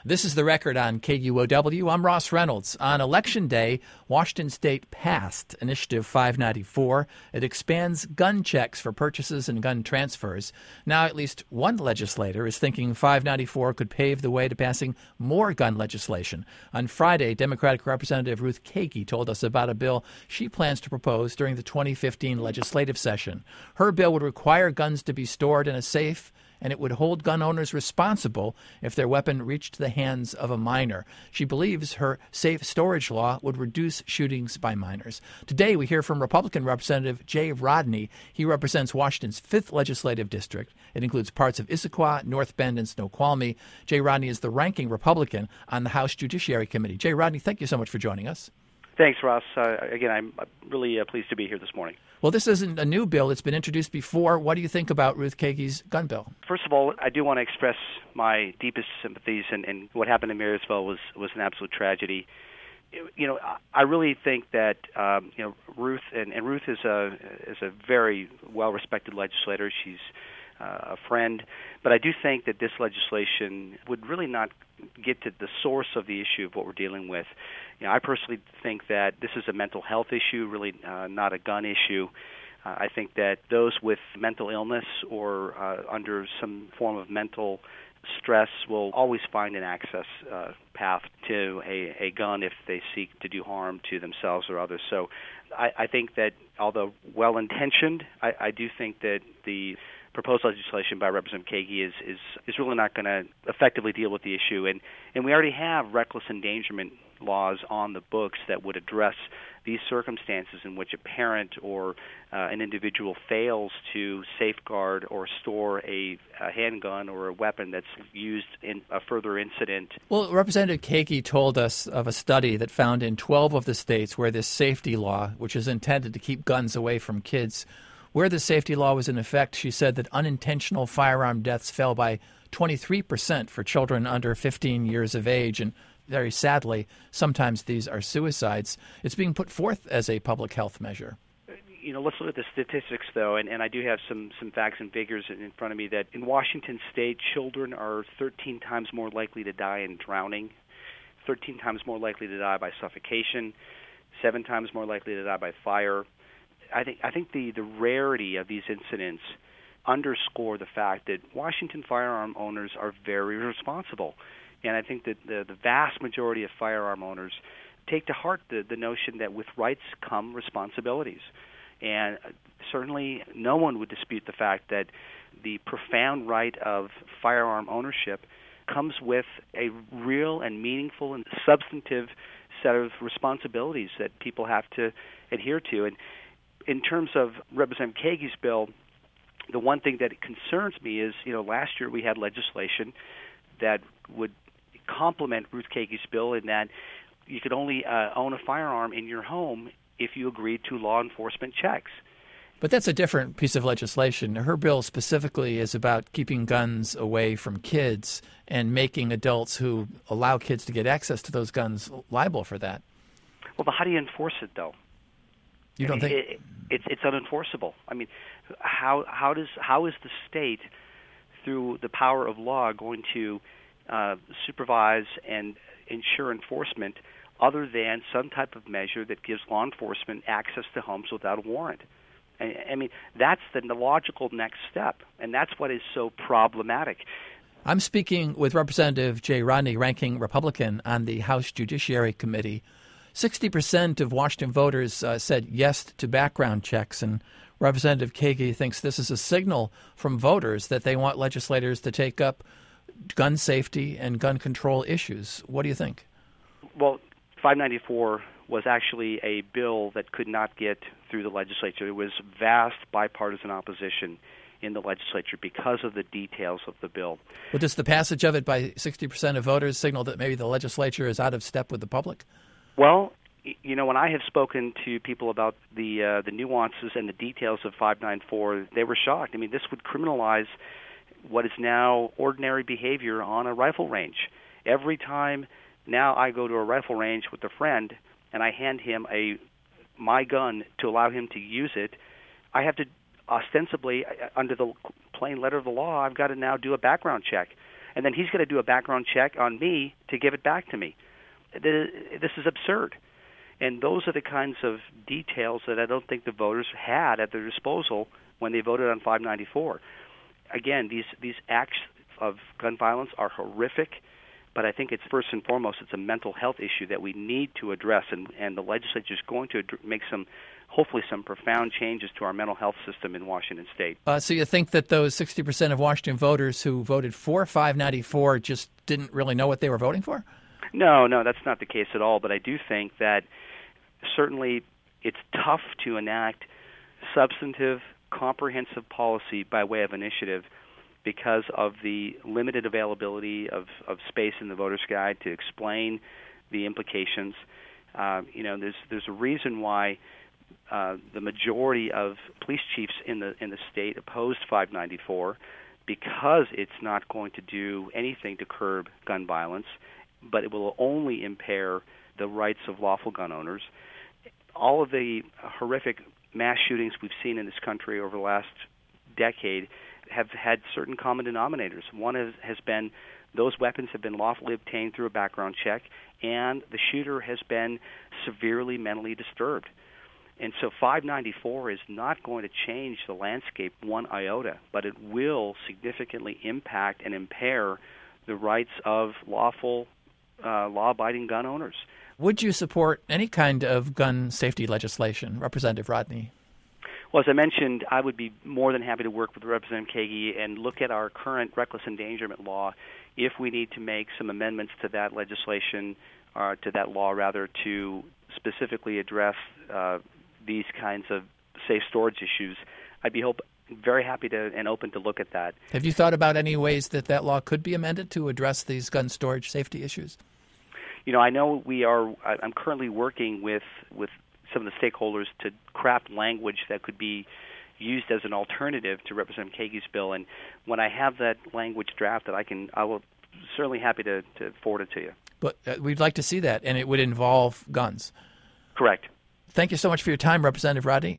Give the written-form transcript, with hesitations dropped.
This is The Record on KUOW. I'm Ross Reynolds. On Election Day, Washington State passed Initiative 594. It expands gun checks for purchases and gun transfers. Now at least one legislator is thinking 594 could pave the way to passing more gun legislation. On Friday, Democratic Representative Ruth Kagi told us about a bill she plans to propose during the 2015 legislative session. Her bill would require guns to be stored in a safe, and it would hold gun owners responsible if their weapon reached the hands of a minor. She believes her safe storage law would reduce shootings by minors. Today, we hear from Republican Representative Jay Rodney. He represents Washington's 5th legislative district. It includes parts of Issaquah, North Bend, and Snoqualmie. Jay Rodney is the ranking Republican on the House Judiciary Committee. Jay Rodney, thank you so much for joining us. Thanks, Ross. Again, I'm really pleased to be here this morning. Well, this isn't a new bill. It's been introduced before. What do you think about Ruth Kagi's gun bill? First of all, I do want to express my deepest sympathies, and what happened in Marysville was an absolute tragedy. You know, I really think that Ruth and Ruth is a very well-respected legislator. She's a friend, but I do think that this legislation would really not get to the source of the issue of what we're dealing with. You know, I personally think that this is a mental health issue, really not a gun issue. I think that those with mental illness or under some form of mental stress will always find an access path to a gun if they seek to do harm to themselves or others. So I think that although well-intentioned, I do think that the proposed legislation by Representative Kagi is really not going to effectively deal with the issue. And we already have reckless endangerment laws on the books that would address these circumstances in which a parent or an individual fails to safeguard or store a handgun or a weapon that's used in a further incident. Well, Representative Kagi told us of a study that found in 12 of the states where this safety law, which is intended to keep guns away from kids, where the safety law was in effect, she said that unintentional firearm deaths fell by 23% for children under 15 years of age. And very sadly, sometimes these are suicides. It's being put forth as a public health measure. You know, let's look at the statistics, though, and I do have some facts and figures in front of me that in Washington State, children are 13 times more likely to die in drowning, 13 times more likely to die by suffocation, 7 times more likely to die by fire. I think the rarity of these incidents underscore the fact that Washington firearm owners are very responsible. And I think that the vast majority of firearm owners take to heart the notion that with rights come responsibilities. And certainly no one would dispute the fact that the profound right of firearm ownership comes with a real and meaningful and substantive set of responsibilities that people have to adhere to. And in terms of Representative Kagi's bill, the one thing that concerns me is, last year we had legislation that would complement Ruth Kagi's bill in that you could only own a firearm in your home if you agreed to law enforcement checks. But that's a different piece of legislation. Her bill specifically is about keeping guns away from kids and making adults who allow kids to get access to those guns liable for that. Well, but how do you enforce it, though? You don't think it's unenforceable? I mean, how is the state, through the power of law, going to supervise and ensure enforcement other than some type of measure that gives law enforcement access to homes without a warrant? I mean, that's the logical next step, and that's what is so problematic. I'm speaking with Representative Jay Rodney, ranking Republican on the House Judiciary Committee. 60% of Washington voters said yes to background checks, and Representative Kagi thinks this is a signal from voters that they want legislators to take up gun safety and gun control issues. What do you think? Well, 594 was actually a bill that could not get through the legislature. It was vast bipartisan opposition in the legislature because of the details of the bill. Well, does the passage of it by 60% of voters signal that maybe the legislature is out of step with the public? Well, when I have spoken to people about the nuances and the details of 594, they were shocked. I mean, this would criminalize what is now ordinary behavior on a rifle range. Every time now I go to a rifle range with a friend and I hand him my gun to allow him to use it, I have to ostensibly, under the plain letter of the law, I've got to now do a background check. and then he's going to do a background check on me to give it back to me. This is absurd. And those are the kinds of details that I don't think the voters had at their disposal when they voted on 594. Again, these acts of gun violence are horrific, but I think it's first and foremost it's a mental health issue that we need to address, and the legislature is going to make hopefully some profound changes to our mental health system in Washington State. So you think that those 60% of Washington voters who voted for 594 just didn't really know what they were voting for? No, that's not the case at all, but I do think that certainly it's tough to enact substantive, comprehensive policy by way of initiative because of the limited availability of space in the voter's guide to explain the implications. There's a reason why the majority of police chiefs in the state opposed 594, because it's not going to do anything to curb gun violence, but it will only impair the rights of lawful gun owners. All of the horrific mass shootings we've seen in this country over the last decade have had certain common denominators. One has been those weapons have been lawfully obtained through a background check, and the shooter has been severely mentally disturbed. And so 594 is not going to change the landscape one iota, but it will significantly impact and impair the rights of lawful, law-abiding gun owners. Would you support any kind of gun safety legislation, Representative Rodney? Well, as I mentioned, I would be more than happy to work with Representative Kagi and look at our current reckless endangerment law if we need to make some amendments to that legislation, or to that law rather, to specifically address these kinds of safe storage issues. I'd be very happy to and open to look at that. Have you thought about any ways that law could be amended to address these gun storage safety issues? I know I'm currently working with some of the stakeholders to craft language that could be used as an alternative to Representative Kagi's bill. And when I have that language drafted, I will certainly happy to forward it to you. But we'd like to see that, and it would involve guns. Correct. Thank you so much for your time, Representative Rodney.